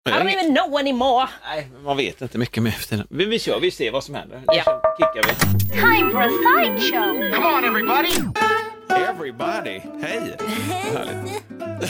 I don't even know anymore. Nej, man vet inte mycket mer efter den. Vi kör, vi ser vad som händer. Ja. Kickar vi. Time for a sideshow. Come on, everybody! Everybody, hej! Härligt.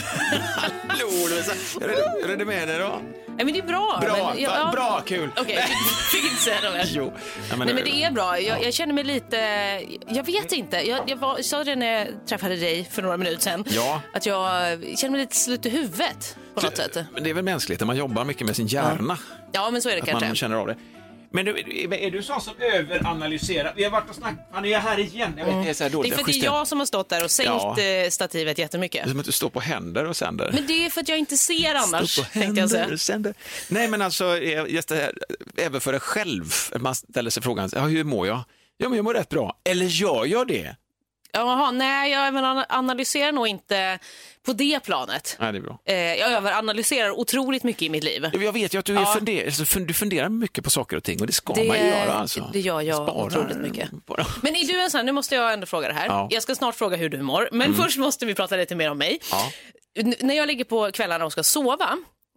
Hallå, hur är det med dig då? Nej, men det är bra. Bra, Men, bra, kul. Okej, fick inte säga det. Jo. Nej, men det är bra. Jag känner mig lite... Jag vet inte. Jag sa det när jag träffade dig för några minuter sedan. Ja. Att jag känner mig lite slut i huvudet på något sätt. Men det är väl mänskligt när man jobbar mycket med sin hjärna. Ja, men så är det att kanske. man känner av det. Men är du sån som överanalyserar? Vi har varit och snackat, han är här igen. Jag vet, det är så här dåligt. Det är för att det är jag som har stått där och sänkt stativet jättemycket. Det är som att du står på händer och sänder. Men det är för att jag inte ser annars, tänkte jag säga. Sänder. Nej, men alltså, just det här, även för dig själv, man ställer sig frågan, hur mår jag? Ja, men jag mår rätt bra. Eller gör jag det? Jaha, nej, jag analyserar nog inte på det planet. Nej, det är bra. Jag överanalyserar otroligt mycket i mitt liv. Jag vet ju att du funderar mycket på saker och ting, och det ska man ju göra. Alltså. Det gör jag otroligt mycket. Bara. Men är du en sån, nu måste jag ändå fråga det här. Ja. Jag ska snart fråga hur du mår, men först måste vi prata lite mer om mig. Ja. När jag ligger på kvällarna och ska sova,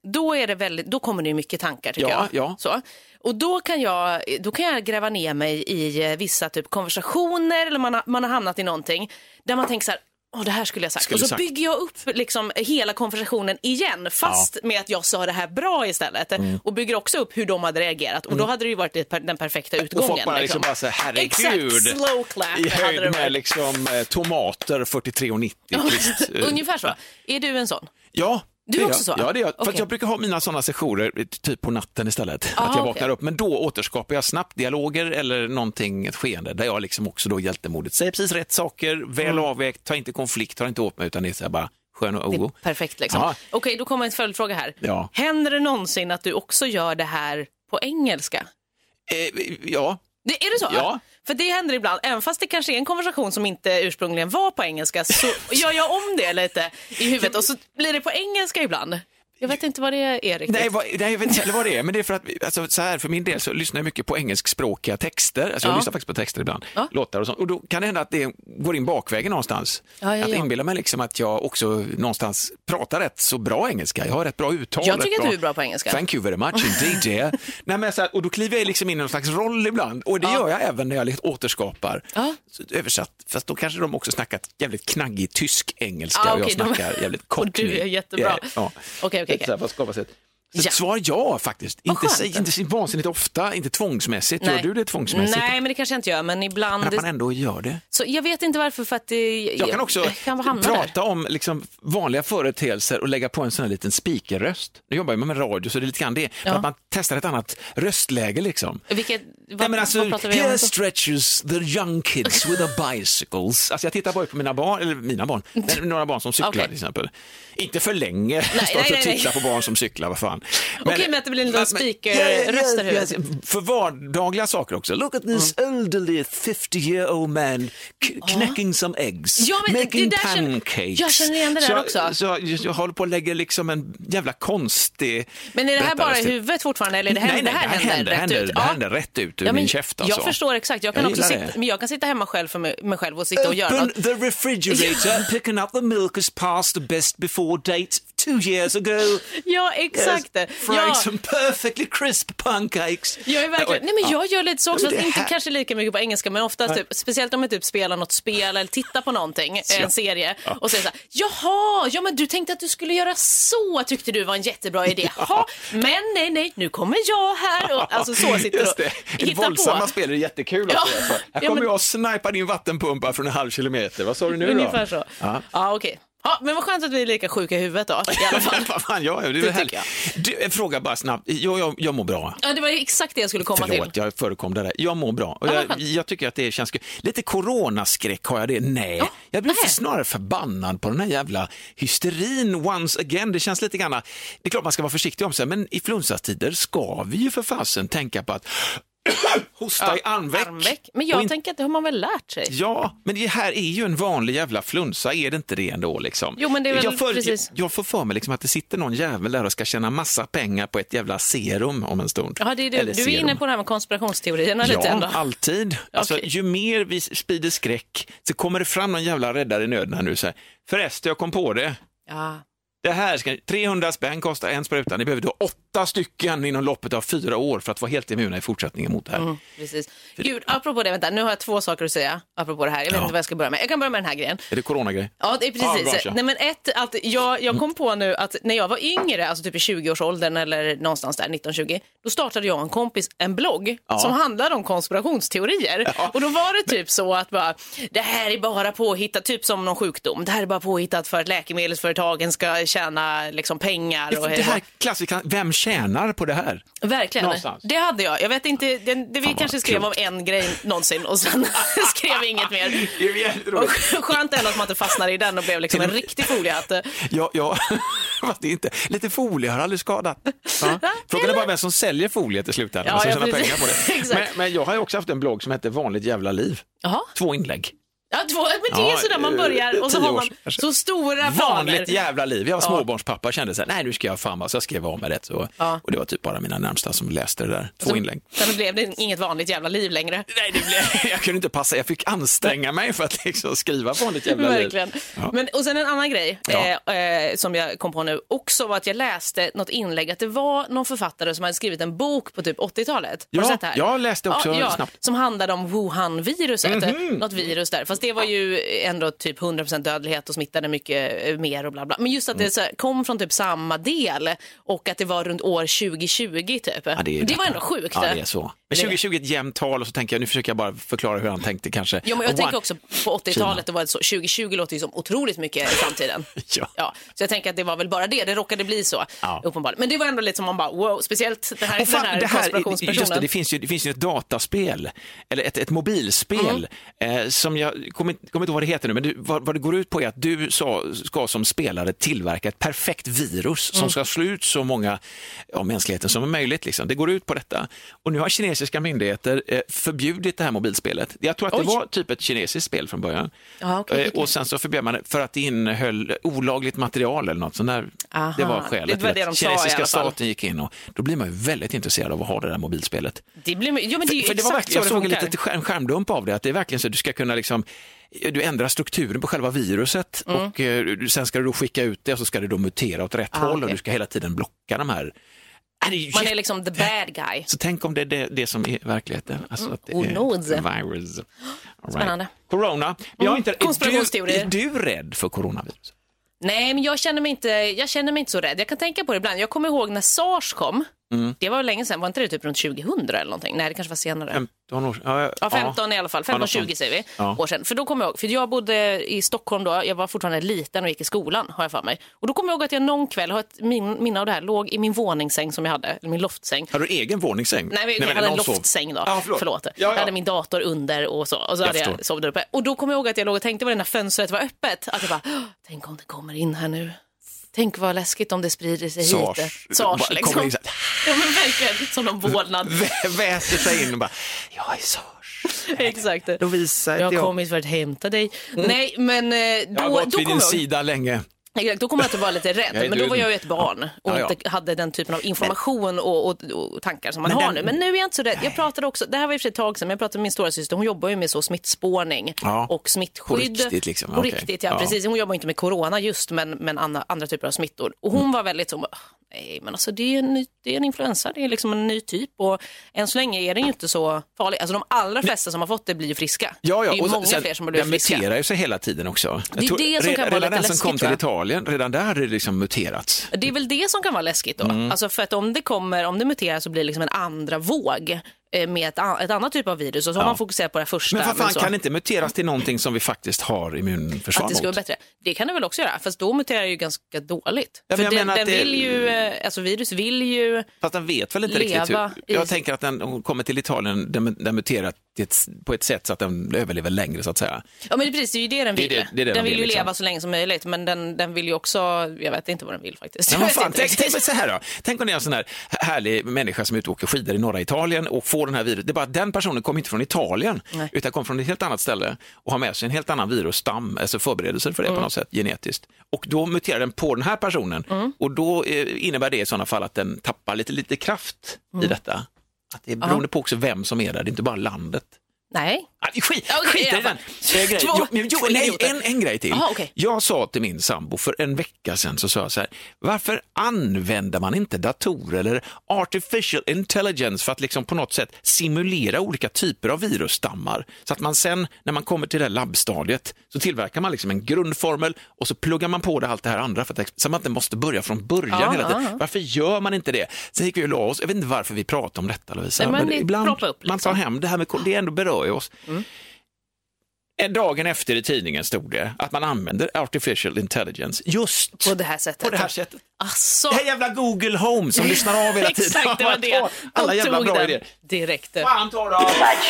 då kommer det ju mycket tankar, tycker jag. Ja. Så. Och då kan jag gräva ner mig i vissa typ konversationer, eller man har hamnat i någonting där man tänker så här: det här skulle jag sagt. Och så bygger jag upp liksom hela konversationen igen, fast med att jag sa det här bra istället. Och bygger också upp hur de hade reagerat. Och då hade det ju varit den perfekta utgången. Och folk bara liksom bara så här, herregud. Exakt, slow clap. I höjd med liksom tomater 43,90. Ungefär så. Är du en sån? Ja. Du är också så? Ja, det är jag. Okay. För att jag brukar ha mina sådana sessioner typ på natten istället. Att jag vaknar upp. Men då återskapar jag snabbt dialoger eller någonting, ett skeende där jag liksom också då hjältemodigt säger precis rätt saker, väl avvägt, tar inte konflikt, tar inte åt mig, utan det är så här bara skön och oro. Perfekt liksom. Ja. Okej, då kommer en följdfråga här. Ja. Händer det någonsin att du också gör det här på engelska? Ja. Är det så? Ja. För det händer ibland, även fast det kanske är en konversation som inte ursprungligen var på engelska, så gör jag om det lite i huvudet och så blir det på engelska ibland. Jag vet inte vad det är riktigt. Nej, jag vet inte heller vad det är, men det är för att alltså, så här, för min del så lyssnar jag mycket på engelskspråkiga texter. Alltså jag lyssnar faktiskt på texter ibland, låtar och sånt. Och då kan det hända att det går in bakvägen någonstans. Att inbilla mig liksom att jag också någonstans pratar rätt så bra engelska. Jag har rätt bra uttal. Jag tycker att du är bra på engelska. Thank you very much indeed, dear. Nej, men så här, och då kliver jag liksom in i någon slags roll ibland. Och det gör jag även när jag liksom återskapar. Så, översatt, fast då kanske de också snackat jävligt knaggig tysk-engelska och jag snackar jävligt kort. Och du är jättebra. Okej. Så svar ja faktiskt. Inte vansinnigt ofta, inte tvångsmässigt. Gör du det tvångsmässigt? Nej, men det kanske jag inte gör, men ibland... Men att man ändå gör det. Så jag vet inte varför, för att jag kan också prata där om liksom vanliga företeelser och lägga på en sån här liten speakerröst. Nu jobbar jag med radio, så det är lite grann det. För att man testar ett annat röstläge liksom. Vad pratar vi om? Here stretches the young kids with the bicycles. Alltså jag tittar bara på mina barn, några barn som cyklar till exempel. Inte för länge. Stå och titta på barn som cyklar, vad fan. Okej, men att det blir en liten speakerröst där. För vardagliga saker också. Look at this elderly 50-year-old man knäcking some eggs. Ja, men making pancakes. Jag känner igen det där också. Så jag håller på att lägga liksom en jävla konstig... Men är det här bara i huvudet fortfarande? Eller Nej, det här händer rätt ut ur min käft. Alltså. Jag förstår exakt. Jag kan sitta hemma själv för mig själv och sitta och göra något. Open the refrigerator, picking up the milk has passed the best before date 2 years ago. Ja, exakt. Yes, fried some perfectly crisp pancakes. Jag är verkligen... Nej, men jag gör lite så också. Inte kanske lika mycket på engelska, men oftast typ, speciellt om jag typ spelar något spel eller tittar på någonting, en serie, och säger så här: jaha, men du tänkte att du skulle göra så, tyckte du var en jättebra idé. Jaha, men nej, nu kommer jag här och alltså så sitter just det. Och hittar våldsamma på. spel är jättekul också. Här kommer jag snipa din vattenpumpa från 0,5 kilometer. Vad sa du nu då? Ungefär så. Ja, okej. Ja, men vad skönt att vi är lika sjuka i huvudet då, i alla fall. Vad fan, det är tycker du, en fråga bara snabbt. Jag mår bra. Ja, det var exakt det jag skulle komma till. Jag förekom det där. Jag mår bra. Och jag tycker att det känns kul. Lite coronaskräck har jag det. Nej. Jag blir snarare förbannad på den här jävla hysterin once again. Det känns lite grann... Det är klart man ska vara försiktig om sig, men i flunsastider ska vi ju för fasen tänka på att hosta i armveck. Men jag tänker att det har man väl lärt sig. Ja, men det här är ju en vanlig jävla flunsa, är det inte det ändå liksom? Jo, men det är väl precis. Jag får för mig liksom att det sitter någon jävel där och ska tjäna massa pengar på ett jävla serum om en stund. Ja, det är du är inne på det här med konspirationsteorierna lite ändå. Ja, alltid. Alltså, ju mer vi sprider skräck så kommer det fram någon jävla räddare i nöden här nu. Så här. Förresten, jag kom på det. Ja. Det här ska 300 spänn kostar en spruta. Ni behöver då 8 stycken inom loppet av 4 år för att vara helt immuna i fortsättningen mot det här. Precis. Gud, apropå det, vänta, nu har jag 2 saker att säga apropå det här. Jag vet inte vad jag ska börja med. Jag kan börja med den här grejen. Är det coronagrej? Ja, det är precis. Nej, men att jag kom på nu att när jag var yngre, alltså typ i 20-årsåldern eller någonstans där, 19-20, då startade jag och en kompis en blogg som handlade om konspirationsteorier. Ja. Och då var det typ så att bara, det här är bara påhittat, typ som någon sjukdom. Det här är bara påhittat för att läkemedelsföretagen ska tjäna liksom pengar. Och det här klassiska, vem tjänar på det här? Verkligen. Någonstans. Det hade jag. Jag vet inte, det vi kanske skrev om en grej någonsin och sen skrev vi inget mer. Och skönt ändå att man inte fastnar i den och blev liksom en riktig foliehatt. Ja, fast det är inte. Lite folie har aldrig skadat. Ja. Frågan är bara vem som säljer folie till slutändan och som tjänar pengar på det. Men jag har ju också haft en blogg som heter Vanligt jävla liv. Aha. 2 inlägg. Ja, men det är så där man börjar och så har man så stora planer. Vanligt jävla liv. Jag var småbarnspappa och kände så här, nej nu ska jag fan, så jag skrev av med det. Och det var typ bara mina närmsta som läste det där. 2 inlägg. Sen blev det inget vanligt jävla liv längre. Nej, jag kunde inte passa. Jag fick anstränga mig för att liksom skriva vanligt jävla liv. Verkligen. Ja. Men, och sen en annan grej som jag kom på nu också var att jag läste något inlägg att det var någon författare som hade skrivit en bok på typ 80-talet. Har du sett det här? Jag läste också snabbt. Som handlade om Wuhan-viruset. Något virus där. Fast det var ju ändå typ 100% dödlighet och smittade mycket mer och bla bla. Men just att det så kom från typ samma del och att det var runt år 2020 typ. Ja, det var ändå sjukt. Ja, det är så. Men 2020 är ett jämnt tal och så tänker jag, nu försöker jag bara förklara hur han tänkte kanske. Ja, men jag tänker också på 80-talet, då var det så. 2020 låter ju som otroligt mycket i framtiden. ja. Så jag tänker att det var väl bara det råkade bli så, uppenbarligen. Men det var ändå lite som man bara, wow, speciellt den här konspirationspersonen. Just det finns ju ett dataspel, eller ett mobilspel, som jag kommer inte ihåg vad det heter nu, men vad det går ut på är att du ska som spelare tillverka ett perfekt virus som ska slå ut så många av mänskligheten som är möjligt. Liksom. Det går ut på detta. Och nu har kinesiska myndigheter förbjudit det här mobilspelet. Jag tror att det var typ ett kinesiskt spel från början. Okay. Och sen så förbjöd man det för att det innehöll olagligt material eller något sånt där. Det var skälet till att kinesiska staten gick in och då blir man ju väldigt intresserad av att ha det där mobilspelet. Det blir för det var verkligen, jag såg en liten skärmdump av det, att det är verkligen så att du ska kunna liksom, du ändrar strukturen på själva viruset och sen ska du då skicka ut det och så ska det då mutera åt rätt håll och du ska hela tiden blocka de här. Man är liksom the bad guy. Så tänk om det är det som är verkligheten. Alltså att det är virus. Spännande. Corona. Är du rädd för coronavirus? Nej, men jag känner mig inte så rädd. Jag kan tänka på det ibland. Jag kommer ihåg när SARS kom. Det var länge sedan, var inte det typ runt 2000 eller någonting? Nej, det kanske var senare. 15 år. Ja, 15 i alla fall. 15-20 säger vi. År sedan. För då kommer jag ihåg, för jag bodde i Stockholm då. Jag var fortfarande liten och gick i skolan, har jag för mig. Och då kommer jag ihåg att jag någon kväll, har ett minne av det här, låg i min våningssäng som jag hade, eller min loftsäng. Har du egen våningssäng? Nej, jag hade en loftsäng då. Förlåt. Jag hade min dator under och så hade jag sovit uppe. Och då kommer jag ihåg att jag låg och tänkte på när fönstret var öppet. Att jag bara, tänk om det kommer in här nu. Tänk vad läskigt om det sprider sig hit. SARS liksom. Ja, men verkligen, som någon vårdnad. Väser sig in och bara, jag är SARS. Exakt. Lovisa, jag har kommit för att hämta dig. Nej, men jag har gått vid din sida länge. Exakt, då kommer jag att vara lite rädd. Men då var jag ju ett barn och inte hade den typen av information och tankar som man har nu. Men nu är jag inte så rädd. Jag pratade också, det här var i och för sig ett tag sedan, men jag pratade med min stora syster. Hon jobbar ju med så smittspårning och smittskydd. På riktigt liksom. På riktigt, precis. Hon jobbar inte med corona just, men andra typer av smittor. Och hon var väldigt så, nej, men alltså det är en influensa, det är liksom en ny typ och än så länge är den ju inte så farlig. Alltså de allra flesta som har fått det blir ju friska. Det är ju och många fler som har blivit friska. Den muterar ju sig hela tiden också. Det är det som kan vara lite läskigt. Den som kom till Italien, redan där hade det liksom muterats. Det är väl det som kan vara läskigt då. Alltså för att om det muterar så blir det liksom en andra våg med ett annat typ av virus och så har man fokuserat på det första. Men vad fan kan det inte muteras till någonting som vi faktiskt har immunförsvar mot? Att det ska vara bättre. Det kan det väl också göra, fast då muterar det ju ganska dåligt. Ja, för den vill ju, alltså virus vill ju. Fast den vet väl inte riktigt hur. Jag tänker att den kommer till Italien, den muterar på ett sätt så att den överlever längre så att säga. Ja, men precis, det är ju det den vill. Den vill ju leva så länge som möjligt, men den vill ju också, jag vet inte vad den vill faktiskt. Ja, tänk så här då. Tänk om det är en sån här härlig människa som är ute och åker skidor i norra Italien och får den här virus. Det är bara att den personen kommer inte från Italien utan kommer från ett helt annat ställe och har med sig en helt annan virusstam, alltså förberedelser för det på något sätt genetiskt. Och då muterar den på den här personen och då innebär det i sådana fall att den tappar lite kraft i detta. Att det är beroende på också vem som är där, det är inte bara landet. Nej. Skit i den. En grej till. Aha, okay. Jag sa till min sambo för en vecka sedan, så sa jag så här: varför använder man inte datorer eller artificial intelligence för att liksom på något sätt simulera olika typer av virusstammar, så att man sen när man kommer till det labbstadiet så tillverkar man liksom en grundformel och så pluggar man på det allt det här andra, för att, så man inte måste börja från början hela tiden. Varför gör man inte det? Sen gick vi och la oss. Jag vet inte varför vi pratar om detta, Lovisa, men ibland upp, liksom. Man tar hem det här med, det ändå berör oss. Dagen efter i tidningen stod det att man använder artificial intelligence just på det här sättet. Alltså. Det här jävla Google Home som lyssnar av hela tiden. Exakt, det var det. Alla jävla bra idéer. Direkt. Fan, tar det av.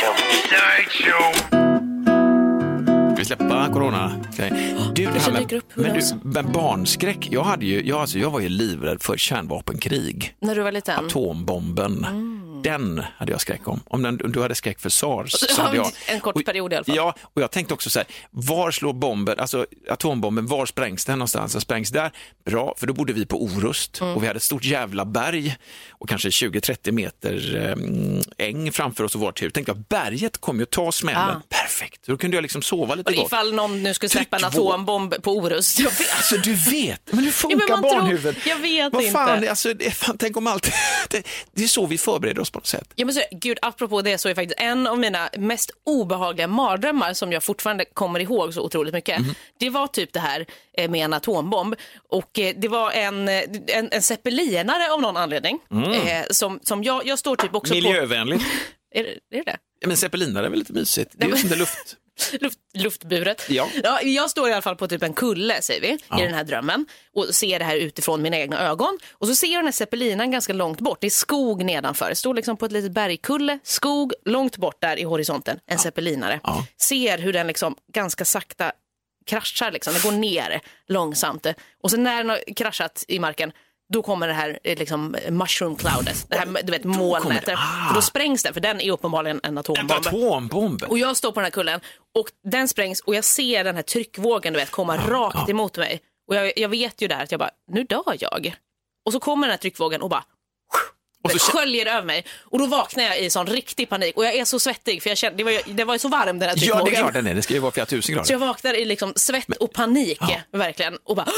Vi släppa corona. Okay. Det här med barnskräck. Jag var ju livrädd för kärnvapenkrig. När du var liten? Atombomben. Den hade jag skräck om du hade skräck för SARS, så hade jag. En kort period i alla fall. Ja, och jag tänkte också så här: var slår bomben, alltså atombomben, var sprängs den någonstans? Den sprängs där, bra, för då bodde vi på Orust och vi hade ett stort jävla berg och kanske 20-30 meter äng framför oss och vår tur. Tänkte jag, berget kommer ju att ta smällen. Perfekt, då kunde jag liksom sova lite gott. Ifall någon nu skulle släppa en atombomb på Orust. Alltså du vet, men hur funkar barnhuvud? Jag vet vad fan, inte. Alltså, tänk om allt. Det är så vi förbereder oss på något sätt. Ja, men så, gud, apropå det, så är faktiskt en av mina mest obehagliga mardrömmar som jag fortfarande kommer ihåg så otroligt mycket. Det var typ det här med en atombomb, och det var en zeppelinare av någon anledning som jag står typ också miljövänligt. Är det? Ja, men zeppelinare är väl lite mysigt. Det är ju som det luftburet. Ja. Ja, jag står i alla fall på typ en kulle, säger vi, i den här drömmen, och ser det här utifrån mina egna ögon. Och så ser jag den här zeppelinen ganska långt bort. Det är skog nedanför. Det står liksom på ett litet bergkulle, skog långt bort där i horisonten, en zeppelinare. Ser hur den liksom ganska sakta kraschar liksom. Den går ner långsamt. Och sen när den har kraschat i marken, då kommer det här liksom mushroom cloudet. Det här, du vet, molnet. För då sprängs den, för den är uppenbarligen en atombomb. Och jag står på den här kullen och den sprängs, och jag ser den här tryckvågen, du vet, komma rakt emot mig. Och jag vet ju där att jag bara, nu dör jag. Och så kommer den här tryckvågen och bara och så sköljer över mig. Och då vaknar jag i sån riktig panik. Och jag är så svettig, för jag kände, det var så varm den här tryckvågen. Ja, det är klart den är. Det ska ju vara flera tusen grader. Så jag vaknar i liksom svett och panik, verkligen. Och bara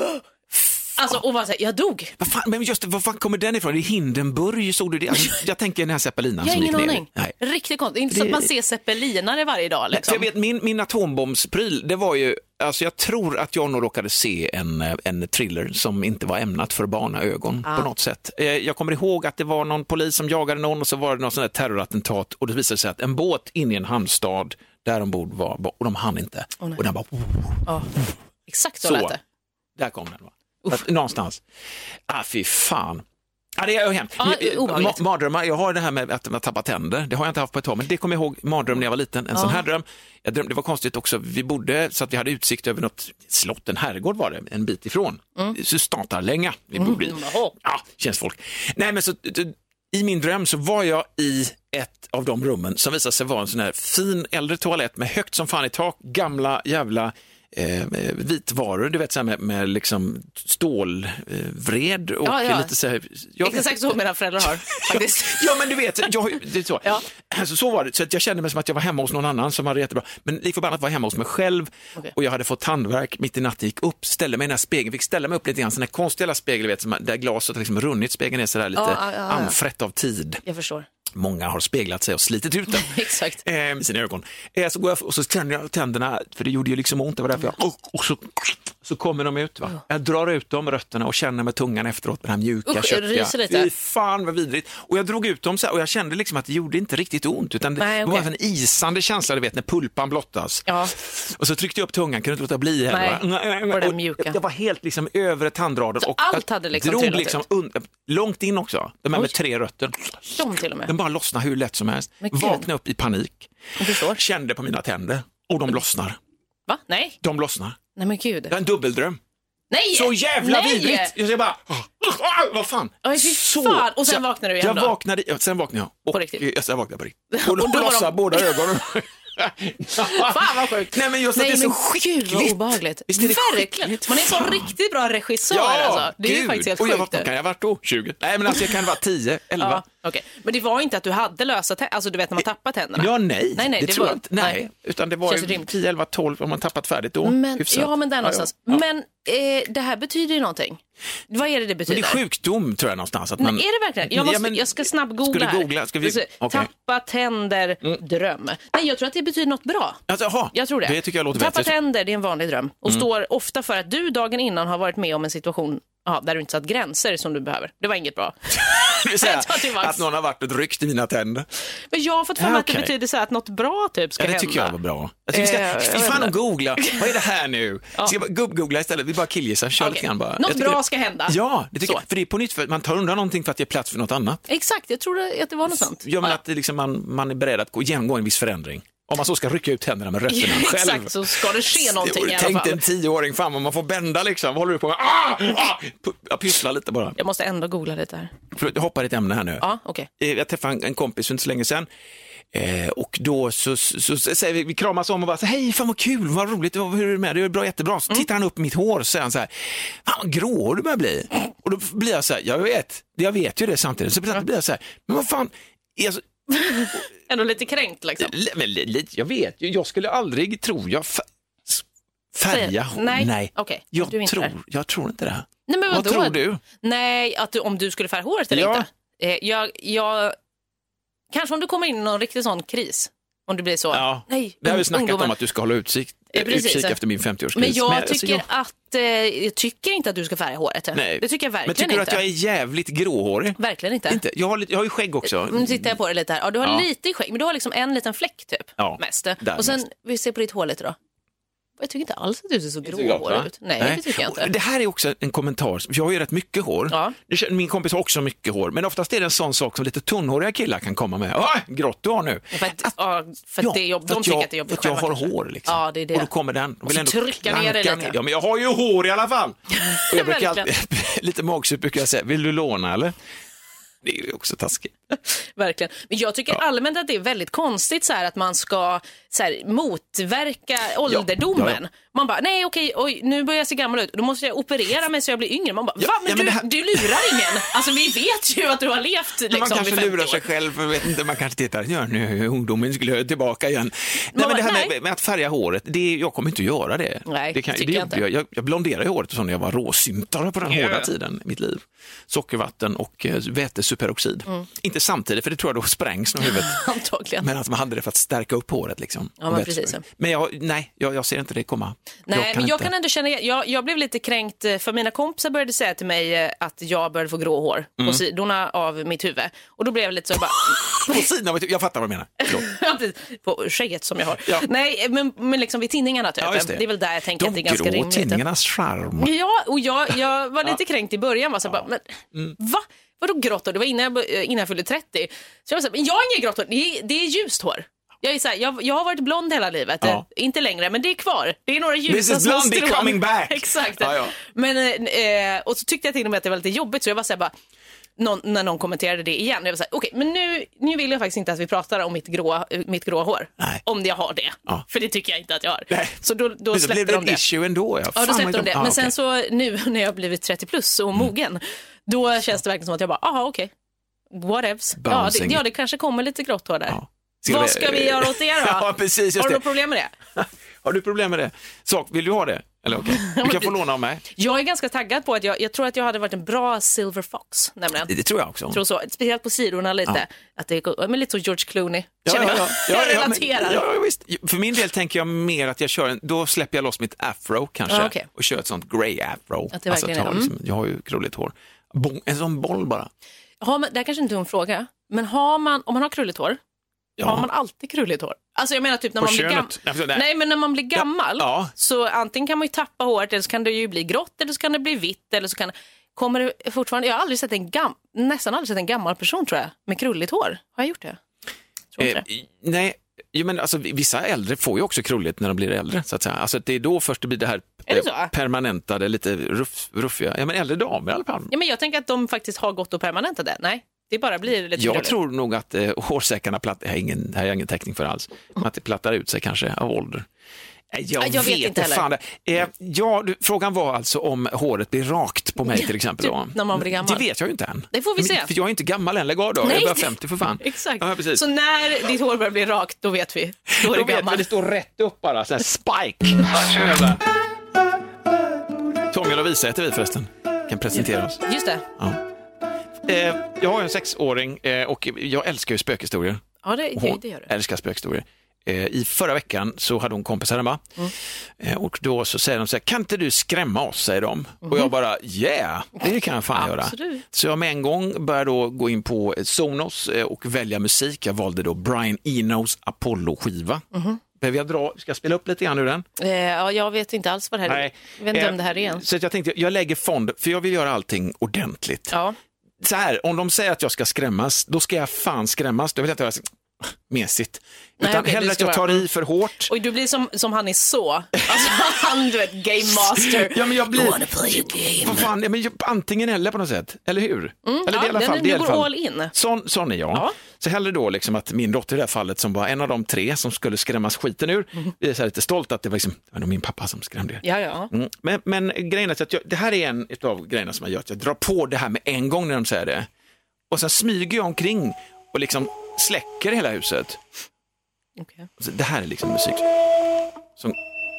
alltså, och bara så här, jag dog. Vad fan kommer den ifrån? Det är Hindenburg, såg du det? Alltså, jag tänker den här zeppelinan som gick ner. Jag har ingen aning. Riktigt konstigt. Inte så att man ser zeppelinare varje dag. Liksom. Jag vet, min atombombspryl, det var ju, alltså jag tror att jag nog råkade se en thriller som inte var ämnat för barnaögon på något sätt. Jag kommer ihåg att det var någon polis som jagade någon, och så var det någon sån där terrorattentat, och det visade sig att en båt in i en hamnstad där ombord var, och de hann inte. Och den bara... Exakt så lät det. Där kom den, va? Någonstans. Fy fan. Det är hemskt. Mardrömmar, jag har det här med att man tappar tänder. Det har jag inte haft på ett tag, men det kommer jag ihåg, mardröm när jag var liten. En sån här dröm. Det var konstigt också. Vi bodde så att vi hade utsikt över något slott, en herrgård var det, en bit ifrån. Så Statarlänga. Vi bodde i. Känns folk. Nej, men så i min dröm så var jag i ett av de rummen som visade sig vara en sån här fin äldre toalett med högt som fan i tak, gamla jävla vitvaror, du vet, så här med liksom stålvred och lite så här. Exakt så mina föräldrar har faktiskt. Ja, men du vet, det är så. Alltså, så var det, så att jag kände mig som att jag var hemma hos någon annan som hade jättebra, men lik förbannat var hemma hos mig själv. Och jag hade fått tandvärk mitt i natten, gick upp, ställde mig i den här spegeln, fick ställa mig upp lite grann, sån här konstiga spegel, vet, som där glaset har liksom runnit, spegeln är så där lite anfrätt av tid. Jag förstår. Många har speglat sig och slitit ut den. Exakt. Med sina ögon. Så går jag och så känner jag tänderna, för det gjorde ju liksom ont, det var därför jag, och så kommer de ut, va. Jag drar ut dem rötterna och känner med tungan efteråt med det här mjuka köttiga. Fan vad vidrigt. Och jag drog ut dem så här, och jag kände liksom att det gjorde inte riktigt ont, utan det var en isande känsla, du vet, när pulpan blottas. Och så tryckte jag upp tungan, kunde inte låta bli heller. Det var helt liksom övre tandraden, och allt hade liksom drog liksom långt in också. De här med 3 rötter. De till och med. Den bara lossnar hur lätt som helst. Vakna upp i panik. Kände på mina tänder. Och de lossnar. Va? Nej. De lossnar. Nej, men gud. Det är en dubbeldröm. Nej! Så jävla vidrigt. Jag säger bara, vad fan. Fan. Och sen vaknade du igen då? Sen vaknade jag. På riktigt? Jag vaknade på riktigt. Och då lossar båda ögonen. Fan vad sjukt. Nej, men just att det är så skickligt. Gud vad obehagligt. Verkligen. Man är så riktigt bra regissör. Alltså. Det är ju faktiskt helt sjukt. Kan jag varit då? 20? Nej, men alltså jag kan vara 10, 11. Okej. Men det var inte att du hade lösa tänder, alltså du vet när man tappar tänderna? Ja, nej. Det tror jag inte. Nej, utan det var Känns rimligt. 10, 11, 12 om man tappat färdigt då. Men, hyfsat. ja, men där någonstans. Ja. Men det här betyder ju någonting. Vad är det betyder? Men det är sjukdom tror jag någonstans. Att man... Nej, är det verkligen? Jag ska snabbgoogla här. Ska du googla? Ska vi... Okay. Tappa tänder, dröm. Nej, jag tror att det betyder något bra. Alltså, jag tror det. Det tycker jag låter Tappa bättre. tänder, det är en vanlig dröm. Och står ofta för att du dagen innan har varit med om en situation där du inte satt gränser som du behöver. Det var inget bra. Det vill säga att någon har varit och ryckt i mina tänder. Men jag har fått för mig att det betyder så här att något bra typ ska hända. Det tycker jag var bra. Vi fan och googla. Vad är det här nu? Ska jag bara gubb-googla istället? Vi bara killgissar. Kör lite grann bara. Något bra ska hända. Ja, det tycker jag. För det är på nytt. För man tar undan någonting för att ge plats för något annat. Exakt, jag tror att det var något sånt. Ja, men att det liksom man är beredd att genomgå en viss förändring. Om man så ska rycka ut tänderna med rötterna själv. Exakt, så ska det ske någonting i alla fall. Tänk en 10-åring fram om man får bända liksom. Vad håller du på med? Jag pysslar lite bara. Jag måste ändå googla lite här. Jag hoppar i ett ämne här nu. Ja, okej. Jag träffade en kompis för inte så länge sedan. Och då så säger vi kramas om och bara så, hej fan vad kul, vad roligt, hur är det med? Det är bra, jättebra. Så tittar han upp i mitt hår och säger han så här, fan vad grå du börjar bli. Och då blir jag så här, jag vet ju det samtidigt. Så blir jag så här, men vad fan, alltså, ändå lite kränkt liksom. Men jag vet ju, jag skulle aldrig tro färga hår. Nej. Okay. Jag tror inte det här. Nej, men vad tror du? Nej, om du skulle färga håret eller inte. Jag kanske om du kommer in i någon riktig sån kris. Om det blir så. Ja, nej, det har vi snackat om att du ska hålla utkik efter min 50-årskris. Men jag tycker inte att du ska färga håret. Nej. Det tycker jag verkligen inte. Men tycker du att jag är jävligt gråhårig? Verkligen inte. Jag har ju skägg också. Nu tittar jag på det lite här. Ja, du har lite skägg, men du har liksom en liten fläck typ. Ja, mest. Och sen, vi ser på ditt hår lite då. Jag tycker inte alls att du ser så gråhårig ut. Nej, det tycker jag inte. Det här är också en kommentar. Jag har ju rätt mycket hår. Ja. Min kompis har också mycket hår. Men oftast är det en sån sak som lite tunnhåriga killar kan komma med. Grått du har nu. För att det är jobb, de tycker att det är jobbigt själva. För att jag har hår liksom. Ja, det är det. Och då kommer den. Och så trycka ner det lite. Ja, men jag har ju hår i alla fall. Och jag brukar alltid, lite magsup brukar jag säga, vill du låna eller? Det är ju också taskigt. Verkligen. Men jag tycker allmänt att det är väldigt konstigt så här, att man ska så här, motverka ålderdomen. Ja. Man bara, nej okej, nu börjar jag se gammal ut. Då måste jag operera mig så jag blir yngre. Man bara, du lurar ingen. Alltså vi vet ju att du har levt liksom, man kanske lurar sig själv, för vet inte, man kanske tittar, nu ungdomen skulle tillbaka igen. Men det här med att färga håret, jag kommer inte att göra det. Nej, det tycker jag inte. Jag blonderade i håret och så när jag var råsyntare på den hårda tiden i mitt liv. Sockervatten och vätesuperoxid. Inte samtidigt, för det tror jag då sprängs nog huvudet. Antagligen. Men att man hade det för att stärka upp håret liksom. Ja, men precis. Men jag ser inte det komma. Nej, men jag kan ändå känna, jag blev lite kränkt för mina kompisar började säga till mig att jag började få grå hår på sidorna av mitt huvud. Och då blev jag lite så bara... på sidorna av mitt huvud? Jag fattar vad du menar. På skägget som jag har. Ja. Nej, men liksom vid tinningarna typ. Ja, det är väl där jag tänker att det är ganska rimligt. De grå tinningarnas charm. Ja, och jag var lite kränkt i början. Så bara, men va? Vadå grått hår? Det var innan jag fyllde 30. Så jag var så här, men jag har inget grått hår. Det är ljust hår. Jag är så här, jag har varit blond hela livet. Inte längre, men det är kvar. Det är några ljusa This is blondie coming back. Exakt. Ja. Men, och så tyckte jag till och med att det var lite jobbigt. Så jag var så här bara... när någon kommenterade det igen. Jag var så här, okej, men nu vill jag faktiskt inte att vi pratar om mitt grå hår. Nej. Om jag har det. Ja. För det tycker jag inte att jag har. Nej. Så då släppte de det. Issue ändå. Ja, då släppte de det. Men sen så nu när jag har blivit 30 plus och mogen, då känns det verkligen som att jag bara, okej. Whatevs. Ja, det kanske kommer lite grått hår där. Ja. Vad ska vi göra åt det då? Ja, precis, har du något problem med det? Har du problem med det? Vill du ha det? Eller okej. Du kan få låna av mig. Jag är ganska taggad på att jag tror att jag hade varit en bra Silver Fox, nämligen. Det tror jag också. Tror så. Speciellt på sidorna lite. Att det är lite så George Clooney. Jag relaterar. Ja, visst. För min del tänker jag mer att då släpper jag loss mitt afro kanske. Okay. Och kör ett sånt grey afro. Att det verkligen jag har ju krulligt hår. En sån boll bara. Det här kanske inte är en fråga. Men om man har krulligt hår, har man alltid krulligt hår? Alltså jag menar typ när man blir gammal. Nej, men när man blir gammal så antingen kan man ju tappa håret, eller så kan det ju bli grått, eller så kan det bli vitt, eller så kan kommer det fortfarande. Jag har aldrig sett nästan aldrig sett en gammal person, tror jag, med krulligt hår. Har jag gjort det? Tror inte det. Nej, men alltså vissa äldre får ju också krulligt när de blir äldre, så att säga. Alltså det är då först det blir det här permanentade, lite ruffiga. Ja, men äldre damer i alla fall. Ja, men jag tänker att de faktiskt har gått och permanentade. Nej. Det bara blir lite jag tror nog att hårsäckarna här är ingen täckning för alls. Att det plattar ut sig kanske av ålder. Jag vet inte heller. Frågan var alltså om håret blir rakt på mig till exempel. Då. När man blir gammal. Det vet jag ju inte än. Det får vi se. För jag är inte gammal än, lägg av då. Jag är bara 50 för fan. Exakt. Ja, precis. Så när ditt hår börjar bli rakt, då vet vi. Då är det gammal. Det står rätt upp bara, så här spike. Tommy och Lovisa heter vi förresten. Kan presentera oss. Just det. Ja. Jag har en 6-åring och jag älskar ju spökhistorier. Ja, det gör du. Älskar spökhistorier. I förra veckan så hade hon kompisar hemma och då så säger de så här, kan inte du skrämma oss, säger de. Och jag bara, det kan jag fan göra. Så jag med en gång började då gå in på Sonos och välja musik. Jag valde då Brian Enos Apollo-skiva. Ska jag spela upp lite grann ur den? Ja, jag vet inte alls vad det här är. Jag vet inte om det här är igen. Så jag tänkte, jag lägger fond, för jag vill göra allting ordentligt. Ja. Så här, om de säger att jag ska skrämmas, då ska jag fan skrämmas. Då vill jag inte göra mesigt. Utan hellre att jag tar i för hårt. Och du blir som han är så. Alltså han, du vet, game master. Ja, men jag blir... You wanna play a game. Vad fan, men antingen eller på något sätt. Eller hur? Eller ja, du går all in. Sån är jag. Ja. Så hellre då liksom att min dotter i det här fallet, som var en av de 3 som skulle skrämmas skiten ur, är så här lite stolt att det var nog min pappa som skrämde. Ja. Men grejen är att det här är en av grejerna som jag gör. Att jag drar på det här med en gång när de säger det. Och sen smyger jag omkring och liksom släcker hela huset. Okay. Så det här är liksom musik som...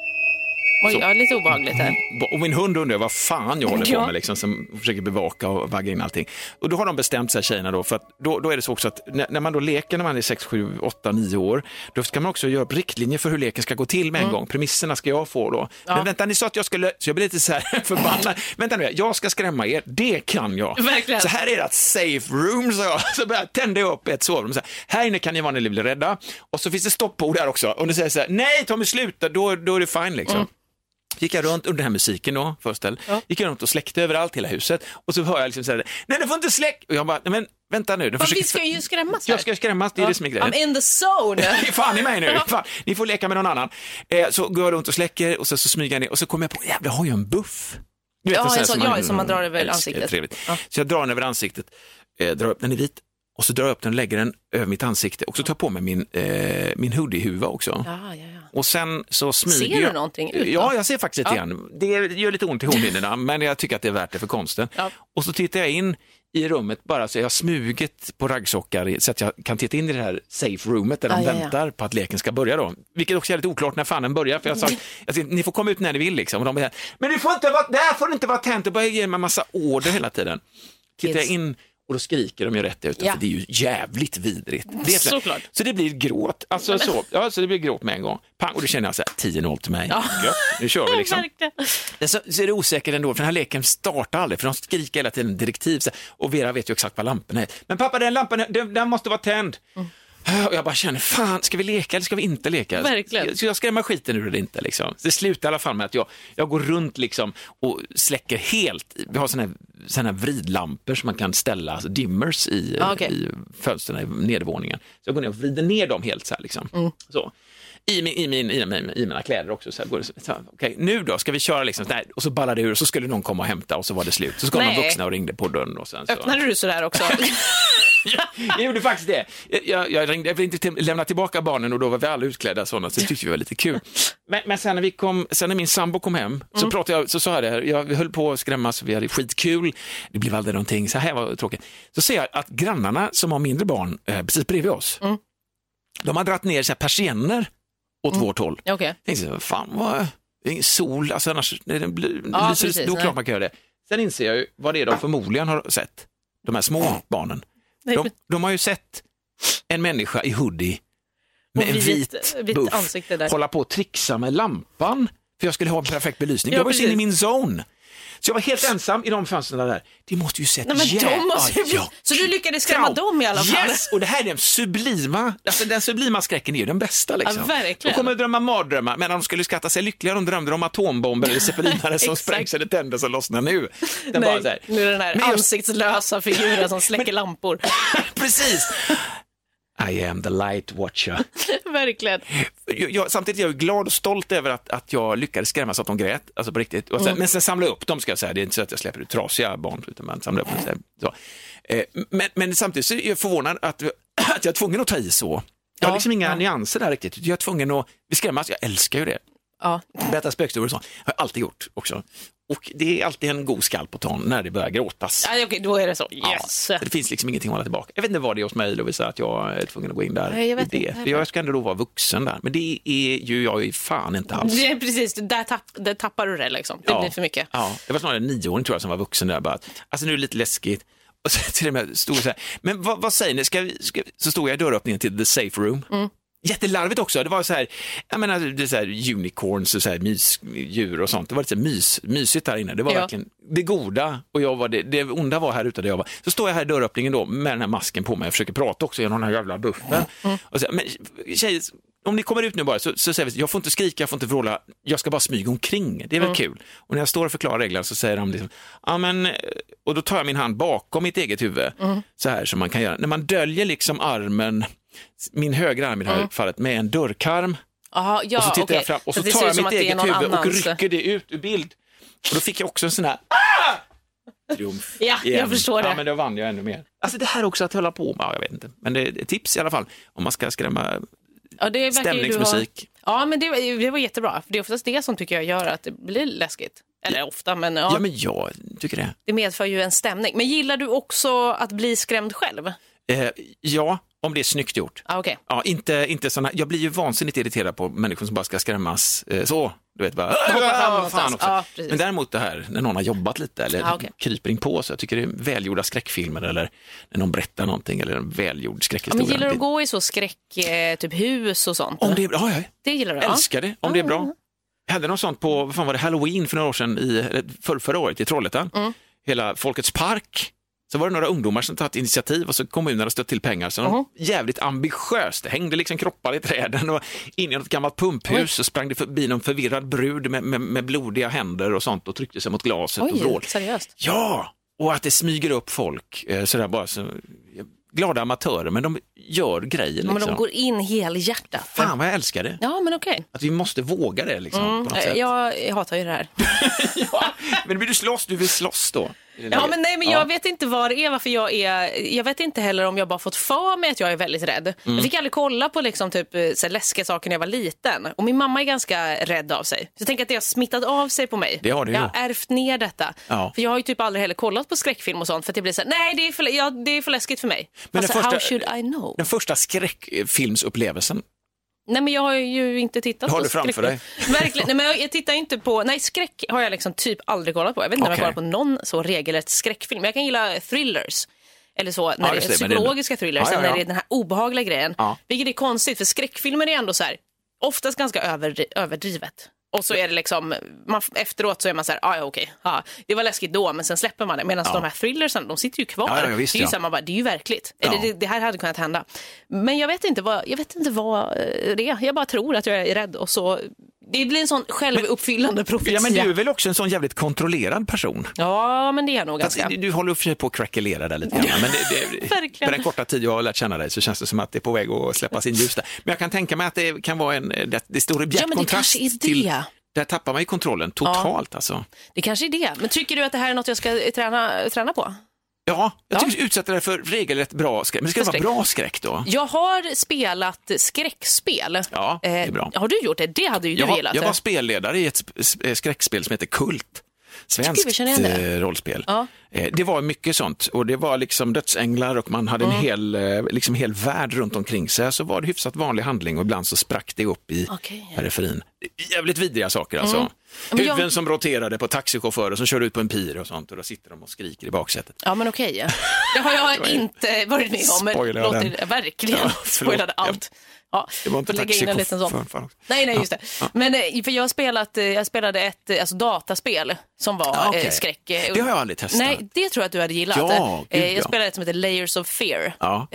Ja, lite obehagligt här. Och min hund undrar vad fan jag håller på med liksom, som försöker bevaka och vagga in allting. Och då har de bestämt sig, tjejerna då, för att då är det så också att när man då leker när man är 6, 7, 8, 9 år, då ska man också göra upp riktlinjer för hur leken ska gå till med en gång. Premisserna ska jag få då. Ja. Men vänta, ni sa att jag skulle, så jag blir lite så här förbannad. Vänta nu, jag ska skrämma er, det kan jag. Verkligen. Så här är det ett safe room, så börjar jag tända upp ett sovrum. Så här inne kan ni vara när ni blir rädda. Och så finns det stoppord där också. Och ni säger så här, nej Tommy sluta, då är det fine liksom. Gick jag runt under den här musiken då, gick jag runt och släckte överallt hela huset och så hör jag liksom så här, nej du får inte släcka, och jag bara, nej men vänta nu. Vi ska ju skrämmas här. Jag ska skrämmas, det är det som är grejen. I'm in the zone. Fan i mig nu, fan. Ni får leka med någon annan. Så går jag runt och släcker och så smyger jag ner och så kommer jag på, jävlar, jag har ju en buff. Du vet, som man drar över ansiktet. Trevligt. Så jag drar den över ansiktet, drar upp den i vit. Och så drar jag upp den och lägger den över mitt ansikte. Och så tar jag på mig min hoodie-huva också. Ja. Och sen så smyger jag. Ser du någonting ut? Ja, jag ser faktiskt lite grann. Det gör lite ont i hornhinnorna, men jag tycker att det är värt det för konsten. Ja. Och så tittar jag in i rummet bara, så jag har smugit på raggsockar så att jag kan titta in i det här safe roomet där de väntar på att leken ska börja då. Vilket också är lite oklart när fan den börjar, för jag sa ni får komma ut när ni vill liksom. Och de bara, men det får inte vara, där får det inte vara tänt, och börjar ge mig en massa order hela tiden. Tittar jag in och då skriker de ju rätt ut, för det är ju jävligt vidrigt. Såklart. Så det blir gråt. Alltså så det blir gråt med en gång. Pang, och då känner jag så här, 10-0 till mig. Ja. Nu kör vi liksom. Så är det osäkert ändå, för den här leken startar aldrig, för de skriker hela tiden direktiv. Så, och Vera vet ju exakt vad lamporna är. Men pappa, den lampan, den måste vara tänd. Och jag bara känner, fan, ska vi leka eller ska vi inte leka? Verkligen. Så jag skrämmer skiten ur det inte liksom. Det slutar i alla fall med att jag går runt liksom och släcker helt. Vi har såna här vridlampor som man kan ställa, alltså dimmers i fönsterna i nedervåningen. Så jag går ner och vrider ner dem helt så här liksom. Så. I mina kläder också. Så okej, nu då ska vi köra liksom. Och så ballade det ur och så skulle någon komma och hämta och så var det slut. Så kom de vuxna och ringde på dörren. Och sen så. Öppnade du så där också? Jag gjorde faktiskt det. Jag ringde, jag ville inte lämna tillbaka barnen och då var vi alla utklädda sådana, så det tyckte vi var lite kul. Men sen när min sambo kom hem så pratade jag, så sa jag det här, vi höll på att skrämmas, vi hade skitkul, det blev aldrig någonting, så här var tråkigt. Så ser jag att grannarna som har mindre barn precis bredvid oss, de har dratt ner så här persienner åt vårt håll. Okay. Tänkte så, fan vad, det är ingen sol, alltså annars lyser, då klart man kan göra det. Sen inser jag ju vad det är de förmodligen har sett, de här små barnen. De har ju sett en människa i hoodie med en vit buff ansikte där, hålla på att trixa med lampan för jag skulle ha en perfekt belysning. Jag var ju inne i min zone. Så jag var helt ensam i de fönsterna där. Det måste ju sett Så du lyckades skrämma dem i alla fall. Yes, och det här är den sublima skräcken är ju den bästa liksom. Ja, verkligen. De kommer att drömma mardrömmar, men de skulle skatta sig lyckliga, de drömde om atombomber eller zeppelinare som sprängs eller tänder som lossnar nu. Nu är den här ansiktslösa figuren som släcker lampor. Precis. I am the light watcher. Verkligen. Samtidigt är jag glad och stolt över att jag lyckades skrämma så att de grät, alltså på riktigt. Och sen, men sen samla upp dem, ska jag säga. Det är inte så att jag släpper ut trasiga barn, utan man samlar upp dem. Så. Men samtidigt så är jag förvånad att jag är tvungen att ta i så. Jag har liksom inga nyanser där riktigt. Jag är tvungen att skrämmas. Jag älskar ju det. Ja. Berätta spökhistorier och sånt. Har jag alltid gjort också. Och det är alltid en god skall på ton när det börjar gråtas. Ja, okej, då är det så. Yes. Ja, det finns liksom ingenting att hålla tillbaka. Jag vet inte vad det är hos mig, Lovisa, att jag är tvungen att gå in där. Nej, jag vet inte. För jag ska ändå då vara vuxen där. Men det är ju jag ju fan inte alls. Det är precis, där tappar du det liksom. Det blir för mycket. Ja, det var snarare 9-åring tror jag som var vuxen där. Bara, alltså nu är det lite läskigt. Och så till och med stod så här, men vad säger ni? Så stod jag i dörröppningen till the safe room. Jättelarvigt också. Det var så här, jag menar, det är så här unicorns och så här mysdjur och sånt. Det var lite så mysigt där inne. Det var verkligen det goda och jag var det onda var här ute där jag var. Så står jag här i dörröppningen då med den här masken på mig. Jag försöker prata också genom den här jävla buffen. Och så, men tjejer, om ni kommer ut nu bara så säger vi, jag får inte skrika, jag får inte vråla, jag ska bara smyga omkring. Det är väl kul. Och när jag står och förklarar reglerna så säger de liksom, ja men, och då tar jag min hand bakom mitt eget huvud. Så här som man kan göra. När man döljer liksom armen, min högra arm i det här fallet, med en dörrkarm. Aha, ja, och så tittar jag fram och så tar jag mitt eget huvud och rycker det ut ur bild. Och då fick jag också en sån här triumf. Ja, jag förstår det. Ja, men då vann jag ännu mer. Alltså det här också att hålla på med, jag vet inte. Men det är tips i alla fall om man ska skrämma stämningsmusik. Ja, men det var jättebra. För det är oftast det som tycker jag gör att det blir läskigt. Eller ofta, men ja. Ja, men jag tycker det. Det medför ju en stämning. Men gillar du också att bli skrämd själv? Ja, om det är snyggt gjort. Okay. Ja, inte såna, jag blir ju vansinnigt irriterad på människor som bara ska skrämmas så, du vet bara. Fan också. Ja, men däremot det här när någon har jobbat lite eller kryper in på, så jag tycker det är välgjorda skräckfilmer eller när någon berättar någonting eller en välgjord skräckhistoria. Men gillar du att gå i så skräck typ hus och sånt? Om det är bra, det gillar du. Älskar det om det är bra. Jag hade något sånt på, vad fan var det, Halloween för några år sedan förra året i Trollhättan. Hela Folkets park. Så var det några ungdomar som tagit initiativ och så kommunerna stött till pengar. Så de jävligt ambitiöst. Det hängde liksom kroppar i träden och in i något gammalt pumphus så sprang det förbi någon förvirrad brud med blodiga händer och sånt och tryckte sig mot glaset och vrål. Seriöst? Ja, och att det smyger upp folk sådär bara så glada amatörer, men de gör grejen liksom. Men de går in helhjärtat. Fan vad jag älskar det. Ja, men okej. Att vi måste våga det liksom på något sätt. Jag hatar ju det här. Ja, men du vill slåss då? Ja, men nej, men jag vet inte vad det är, varför jag vet inte heller om jag bara fått för mig att jag är väldigt rädd. Jag fick aldrig kolla på liksom typ så läskiga saker när jag var liten. Och min mamma är ganska rädd av sig. Så jag tänker att det har smittat av sig på mig. Det har det ju. Jag har ärvt ner detta. Ja. För jag har ju typ aldrig heller kollat på skräckfilm och sånt, för att det blir så här, nej, det är för läskigt för mig. Men alltså, how should I know? Den första skräckfilmsupplevelsen. Nej, men jag har ju inte tittat på skräck. Har du framför dig? Verkligen. Nej, men jag tittar inte på... Nej, skräck har jag liksom typ aldrig kollat på. Jag vet inte om jag kollar på någon så regelrätt skräckfilm. Jag kan gilla thrillers. Eller så, när det är psykologiska thrillers. När det är den här obehagliga grejen. Vilket är konstigt, för skräckfilmer är ändå så här... Oftast ganska överdrivet. Och så är det liksom, efteråt så är man så här, okej, det var läskigt då, men sen släpper man det. Medan de här thrillersen, de sitter ju kvar. Visst, det är ju så man bara, det är ju verkligt. Det här hade kunnat hända. Men jag vet inte vad det är. Jag bara tror att jag är rädd och så... Det blir en sån självuppfyllande profetia. Ja, men du är väl också en sån jävligt kontrollerad person? Ja, men det är nog ganska. Du håller upp på att krackelera där lite grann. Men på den korta tid jag har lärt känna dig så känns det som att det är på väg att släppas in ljus där. Men jag kan tänka mig att det kan vara det stor bjärt kontrast till... Där tappar man ju kontrollen totalt alltså. Det kanske är det. Men tycker du att det här är något jag ska träna på? Ja, jag tycker utsätta det för regelrätt bra skräck. Men det ska vara bra skräck då? Jag har spelat skräckspel. Ja, det är bra. Har du gjort det? Det hade ju du gillat. Jag var spelledare i ett skräckspel som heter Kult. Svenskt rollspel. Ja. Det var mycket sånt och det var liksom dödsänglar och man hade en hel värld runt omkring sig, så var det hyfsat vanlig handling och ibland så sprack det upp i periferin. Jävligt vidriga saker alltså. Huvuden som roterade på taxichaufförer som körde ut på en pir och sånt och då sitter de och skriker i baksätet. Ja, men okej. Det har jag inte varit med om. Spoiler verkligen. Spoilade allt. Ja, det var inte taxichaufför. Nej, just det. Men för jag spelade ett dataspel som var skräck. Det har jag aldrig testat. Nej, det tror jag att du hade gillat. Jag spelade ett som heter Layers of Fear.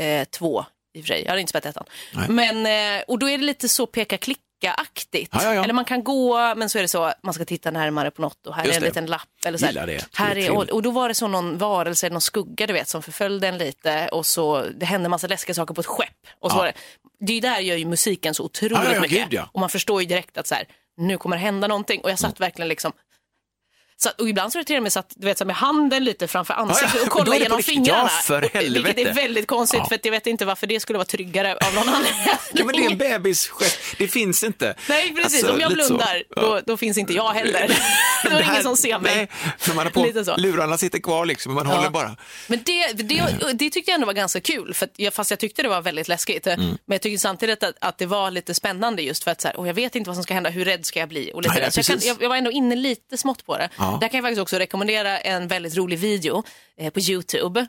2 i och för sig. Jag hade inte spelat ettan. Men, och då är det lite så peka-klicka-aktigt. Ja. Eller man kan gå, men så är det så man ska titta närmare på något och här är en liten lapp. Eller så här. Och då var det så någon varelse, någon skugga du vet, som förföljde en lite och så det hände en massa läskiga saker på ett skepp. Och så var det är där gör ju musiken så otroligt mycket. Och man förstår ju direkt att så här, nu kommer det hända någonting. Och jag satt verkligen liksom Och ibland så är det till och med så att du vet, så med handen lite framför ansiktet och kolla genom fingrarna. Ja, för helvete. Vilket är väldigt konstigt för att jag vet inte varför det skulle vara tryggare av någon annan. Ja, men det är en bebisgest. Det finns inte. Nej, precis. Alltså, om jag blundar, då finns inte jag heller. Då är det ingen som ser mig. Nej, för man har på, lurarna sitter kvar liksom, man håller bara. Men det tyckte jag ändå var ganska kul, för fast jag tyckte det var väldigt läskigt. Men jag tyckte samtidigt att det var lite spännande just för att så här, jag vet inte vad som ska hända, hur rädd ska jag bli? Och lite så jag var ändå inne lite smått på det. Ja. Där kan jag faktiskt också rekommendera en väldigt rolig video på YouTube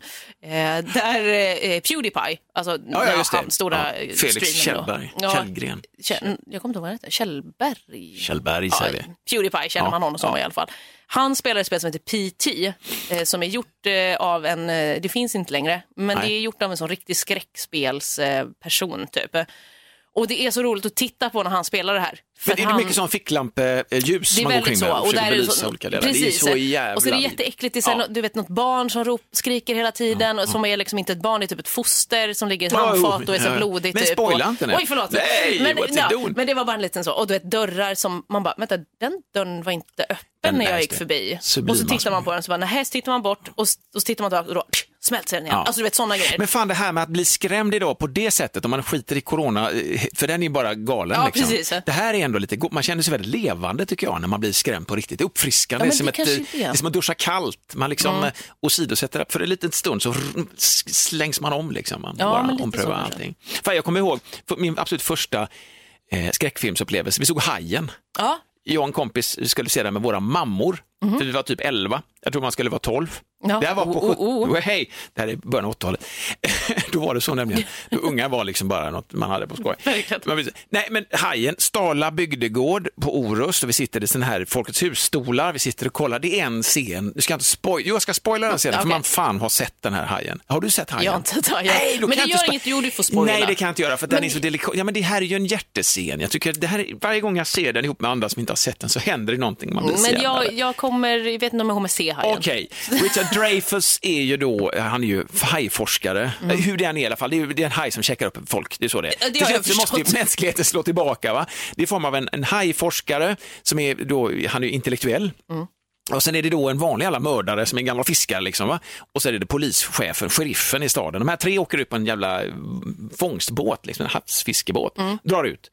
där PewDiePie, alltså han stora Felix Kjellberg, Kjellgren. Jag kommer inte ihåg vad det heter. Kjellberg säger vi. PewDiePie känner man honom som i alla fall. Han spelar ett spel som heter PT som är gjort av en, det finns inte längre, men det är gjort av en sån riktig skräckspelsperson typ. Och det är så roligt att titta på när han spelar det här. För det är mycket sån ficklampeljus man går kring med och försöker belysa olika delar. Precis. Det är så jävla... Och så är det jätteäckligt. Du vet något barn som skriker hela tiden och som är liksom inte ett barn, det är typ ett foster som ligger i ett handfat och är så blodigt. Men spoila inte nu. Oj, förlåt. Nej, men det var bara en liten så. Och du vet dörrar som man bara, vänta, den dörren var inte öppen när jag gick förbi. Och så tittar man på den så bara, så tittar man bort och så tittar man tillbaka och då smälter den igen. Alltså du vet sådana grejer. Men fan det här med att bli skrämd idag på det sättet om man skiter i corona, för den är bara galen liksom. Precis. Det här är ändå lite man känner sig väldigt levande tycker jag när man blir skrämd på riktigt. Det är uppfriskande, det är som att duscha kallt. Man liksom åsidosätter det för en liten stund så slängs man om liksom. Man bara omprövar allting. Fan, jag kommer ihåg min absolut första skräckfilmsupplevelse. Vi såg Hajen. Ja. Jag och en kompis skulle se den med våra mammor. För vi var typ 11. Jag tror man skulle vara 12. Ja. Det här var på hej, det här är början av 80-talet. Då var det så nämligen. Då unga var liksom bara något man hade på skoj. Nej, men Hajen, Stala bygdegård på Orust och vi sitter i sån här Folkets husstolar. Vi sitter och kollar. Det är en scen. Du ska inte jag ska spoila den scenen för man fan har sett den här Hajen. Har du sett Hajen? Jag har inte sett Hajen. Nej, men det gör inget, du får spoila. Nej, det kan jag inte göra för den är så delikat. Ja, men det här är ju en hjärtescen. Jag tycker det här varje gång jag ser den ihop med andra som inte har sett den så händer det någonting man blir men jag vet inte om jag kommer se Hajen. Okej. Richard Dreyfuss är ju då, han är ju hajforskare. Hur det är i alla fall, det är en haj som checkar upp folk, det är så det är. Det måste ju mänskligheten slå tillbaka va? Det är form av en hajforskare som är då, han är ju intellektuell. Och sen är det då en vanlig alla mördare som är gamla fiskare liksom va? Och så är det polischefen, sheriffen i staden. De här tre åker upp på en jävla fångstbåt, liksom en havsfiskebåt, drar ut.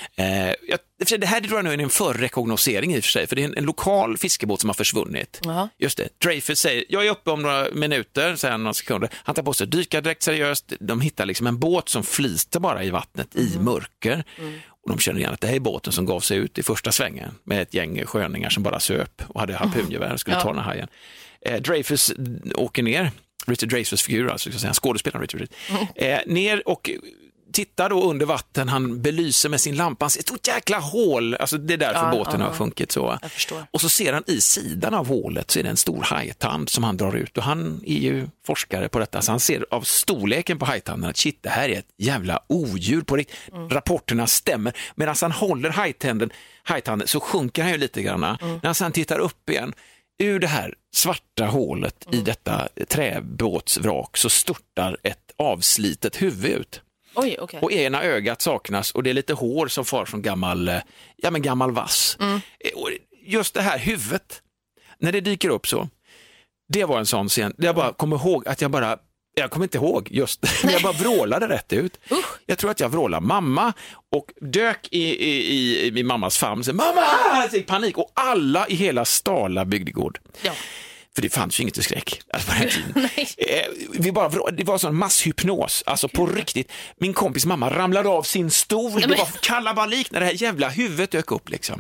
Det här tror jag nu är en förrekognosering i och för sig, för det är en lokal fiskebåt som har försvunnit. Just det, Dreyfuss säger, jag är uppe om några minuter, säger han några sekunder. Han tar på sig dykardräkt seriöst, de hittar liksom en båt som flyter bara i vattnet i mörker. Och de känner igen att det här är båten som gav sig ut i första svängen med ett gäng sköningar som bara söp och hade harpungevär och skulle ta den här hajen. Dreyfuss åker ner, Richard Dreyfuss figur, alltså skådespelaren Richard, ner och tittar då under vatten, han belyser med sin lampa, han ser ett stort jäkla hål, alltså det är därför båten har sjunkit så. Och så ser han i sidan av hålet så är det en stor hajtand som han drar ut och han är ju forskare på detta så han ser av storleken på hajtanden att shit, det här är ett jävla odjur på riktigt. Rapporterna stämmer, medan han håller hajtanden så sjunker han ju lite grann. När han sedan tittar upp igen ur det här svarta hålet i detta träbåtsvrak så störtar ett avslitet huvud ut. Oj, okay. Och ena ögat saknas och det är lite hår som far från gammal vass. Och just det här huvudet, när det dyker upp så, det var en sån scen. Jag bara kommer ihåg att jag kommer inte ihåg just, men jag bara vrålade rätt ut. Jag tror att jag vrålade mamma och dök i min mammas famn. Så, mamma! Det gick panik och alla i hela Stala bygdegård. Ja. För det fanns ju inget skräck. Alltså på den tiden. Det var sån masshypnos. Alltså på riktigt. Min kompis mamma ramlade av sin stol. Det var kalabalik när det här jävla huvudet dök upp liksom.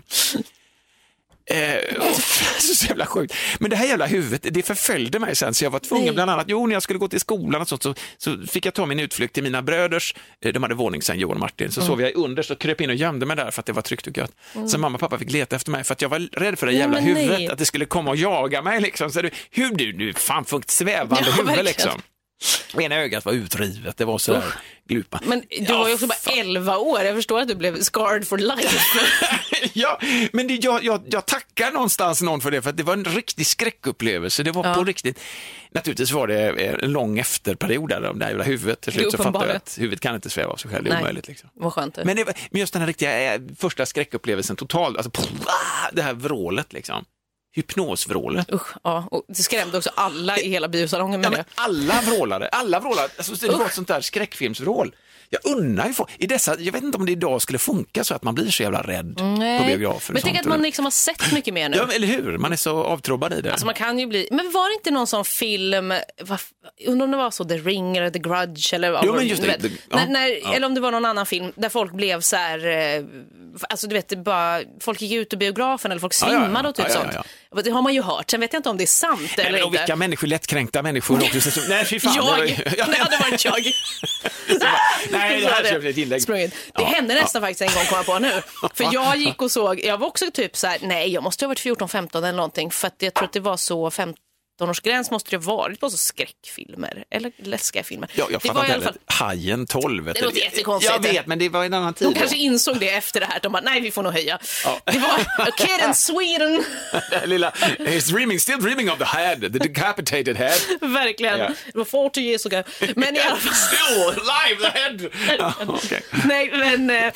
Så jävla sjukt. Men det här jävla huvudet, det förföljde mig sen. Så jag var tvungen bland annat, när jag skulle gå till skolan och sånt, så fick jag ta min utflykt till mina bröders. De hade våning sen, Johan och Martin. Så sov jag under, så kröp in och gömde mig där för att det var tryggt och gött. Så mamma och pappa fick leta efter mig för att jag var rädd för det jävla huvudet. Att det skulle komma och jaga mig liksom. Så du fan funkt svävande huvud liksom. Ena ögat var utrivet, det var så där glupa. Men du var ju också bara 11 år, jag förstår att du blev scarred for life. Ja, men jag tackar någonstans någon för det, för att det var en riktig skräckupplevelse. Det var på riktigt. Naturligtvis var det en lång efterperiod där om det här jävla huvudet. Till slut så fattade jag att huvudet kan inte sväva av sig själv, det är omöjligt liksom. Vad skönt. Men just den här riktiga första skräckupplevelsen totalt, alltså det här vrålet liksom. hypnosvrålet. Ja, och det skrämde också alla i hela biosalongen med det. Alla vrålade. Alltså, det var ett sånt där skräckfilmsvrål. Jag undrar jag vet inte om det idag skulle funka så att man blir så jävla rädd på biografer. Men tänk att man liksom har sett mycket mer nu. Ja, eller hur? Man är så avtrubbad i det. Alltså man kan ju bli... Men var det inte någon sån film, undrar om det var så The Ring eller The Grudge eller jo, men just det. Eller om det var någon annan film där folk blev så här, alltså du vet, bara folk gick ut ur biografen eller folk svimmade och typ sånt. Det har man ju hört. Sen vet jag inte om det är sant eller inte. Vilka människor, lättkränkta människor också. Nej, fy fan. Det hade varit jag. Nej, det här köpte ett inlägg. Det hände nästan faktiskt en gång, kom jag på nu. För jag gick och såg, jag var också typ så här, nej, jag måste ha varit 14-15 eller någonting, för att jag tror att det var så 15-årsgräns måste det ha varit på så skräckfilmer eller läskiga filmer. Ja, jag fattar inte heller. Hajen 12. Det låter jättekonstigt. Jag vet, men det var en annan tid. De kanske insåg det efter det här. De bara, nej, vi får nog höja. Ja. Det var a kid in Sweden. Lilla, still dreaming of the head, the decapitated head. Verkligen. Yeah. Det var 40 years ago. Men i alla fall... Still alive, the head. Okay. Nej, men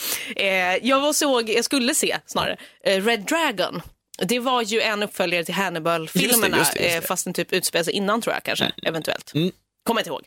jag skulle se snarare Red Dragon. Det var ju en uppföljare till Hannibal-filmerna, just det. Fast den typ utspelar sig innan, tror jag kanske, eventuellt. Kommer inte ihåg.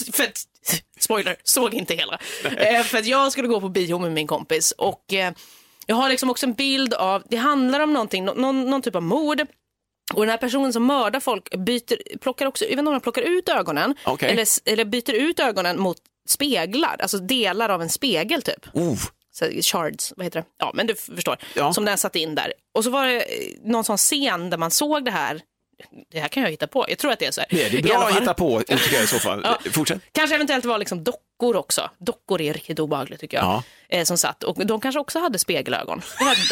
Spoiler, såg inte hela. För att jag skulle gå på bio med min kompis och jag har liksom också en bild av, det handlar om någonting, någon typ av mord. Och den här personen som mördar folk plockar också, även om de plockar ut ögonen, eller byter ut ögonen mot speglar, alltså delar av en spegel typ. Så shards, vad heter det? Ja, men du förstår. Ja. Som den satt in där. Och så var det någon sån scen där man såg det här. Det här kan jag hitta på. Jag tror att det är så här. Det är bra att hitta på, tycker jag i så fall. Ja. Fortsätt. Kanske eventuellt var liksom dockor också. Dockor är riktigt obehagligt, tycker jag. Ja. Som satt. Och de kanske också hade spegelögon. Jag vet inte.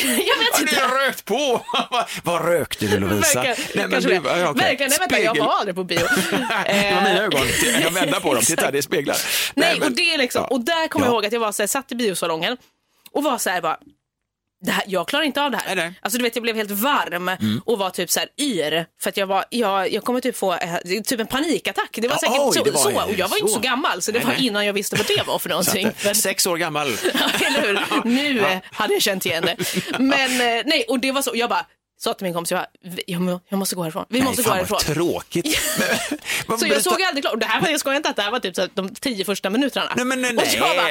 Det är rökt på! Vad rökte du, Lovisa? Verkligen, jag var aldrig på bio. Det var mina ögon. Jag kan vända på dem. Titta, det är speglar. Nej, och det är liksom... Och där kommer jag ihåg att jag var så här, satt i biosalongen och var så här bara... jag klarar inte av det här. Nej. Alltså du vet, jag blev helt varm och var typ så här yr för att jag kommer typ få typ en panikattack. Det var säkert så och jag var inte så gammal, så det var innan jag visste vad det var för någonting. 6 år gammal. Eller hur? Nu hade jag känt igen det. Men nej, och det var så, jag bara sa till min kompis, jag måste gå härifrån. Vi måste gå härifrån. Vad tråkigt. Så jag såg aldrig klart. Det här var, jag skojar inte att det här var typ så de 10 första minuterna. Nej. Och jag bara,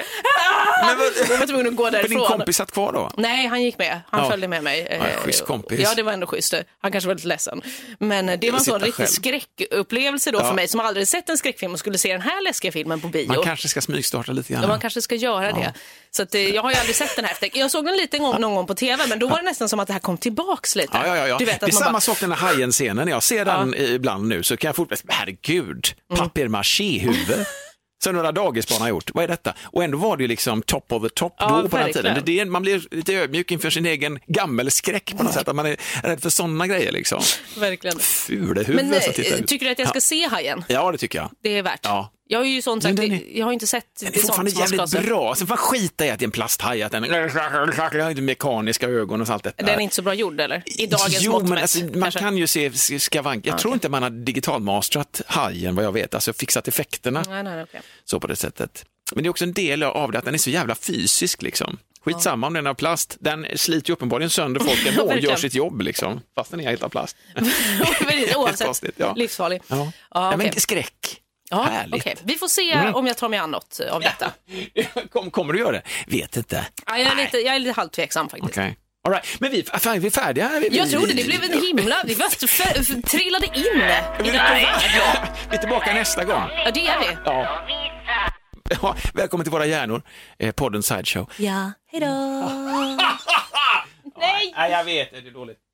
jag var tvungen att gå därifrån. Men din kompis satt kvar då? Nej, han gick med. Han följde med mig. Schysst kompis. Ja, det var ändå schysst. Han kanske var lite ledsen. Men det var en sån riktig skräckupplevelse då för mig som aldrig sett en skräckfilm och skulle se den här läskiga filmen på bio. Man kanske ska smygstarta lite grann. Ja, man kanske ska göra det. Så att, jag har ju aldrig sett den här efter. Jag såg den lite någon gång på tv, men då var det nästan som att det här kom tillbaks lite. Ja. Du vet, det är samma sak den här Hajen-scenen. När jag ser den ibland nu så kan jag fortfarande, herregud, papier-maché-huvud. Så några dagisbarn har gjort. Vad är detta? Och ändå var det ju liksom top of the top då på den tiden. Man blir lite ödmjuk inför sin egen gammelskräck på något sätt. Att man är rädd för sådana grejer liksom. Verkligen. Fula huvud. Men tycker du att jag ska se Hajen? Ja, det tycker jag. Det är värt. Ja. Jag har ju sånt sagt, jag har inte sett det. Det är fortfarande jävligt bra. Sen får man skita i att det är en plasthaj, att den har mekaniska ögon och allt detta. Den är inte så bra gjord, eller? I dagens mått men alltså, man kan ju se skavank. Jag tror inte man har digitalmastrat Hajen, vad jag vet. Alltså fixat effekterna. Nej, okay. Så på det sättet. Men det är också en del av det att den är så jävla fysisk liksom. Skitsamma om den är av plast. Den sliter ju uppenbarligen sönder folk ändå och gör sitt jobb liksom. Fast den är helt av plast. Oavsett, livsfarlig. Ja, men skräck. Ja, okay. Vi får se om jag tar mig an något av detta. Kommer du göra det? Vet inte. Ja, jag är lite halvtveksam faktiskt. Okay. All right. Men vi är färdiga. Jag trodde det blev en himla... Vi trillade in i den här. Vi är tillbaka nästa gång. Ja, det är vi. Ja, välkommen till våra hjärnor. Podden Sideshow. Ja, hejdå. Nej, jag vet. Det är dåligt.